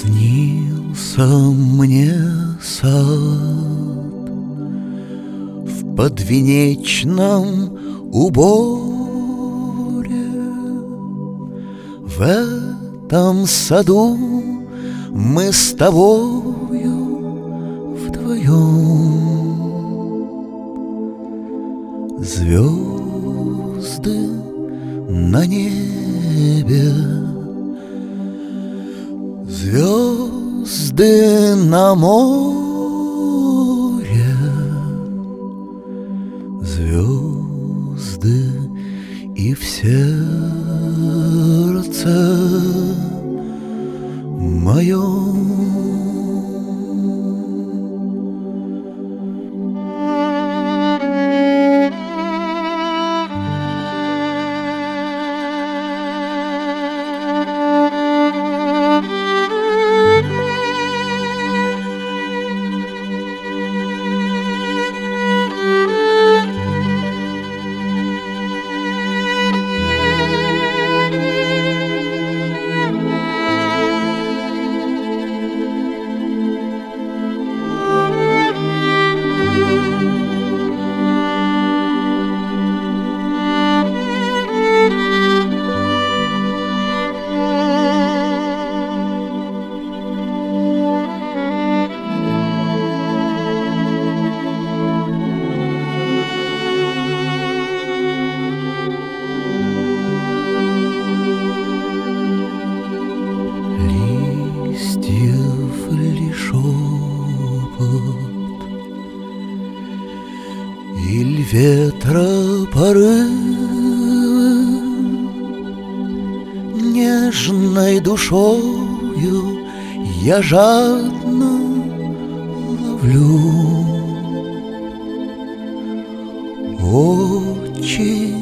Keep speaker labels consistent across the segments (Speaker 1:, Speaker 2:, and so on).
Speaker 1: Снился мне сад в подвенечном уборе. В этом саду мы с тобою вдвоем. Звезды на небе, звезды на море, звезды и в сердце моем. Листьев ли шепот, иль ветра порывы, нежной душою я жадно ловлю очи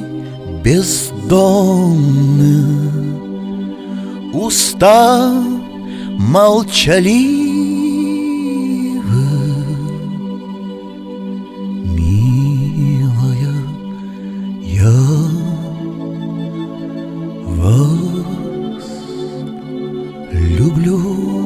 Speaker 1: бездонные, уста молчаливы. Милая, я вас люблю.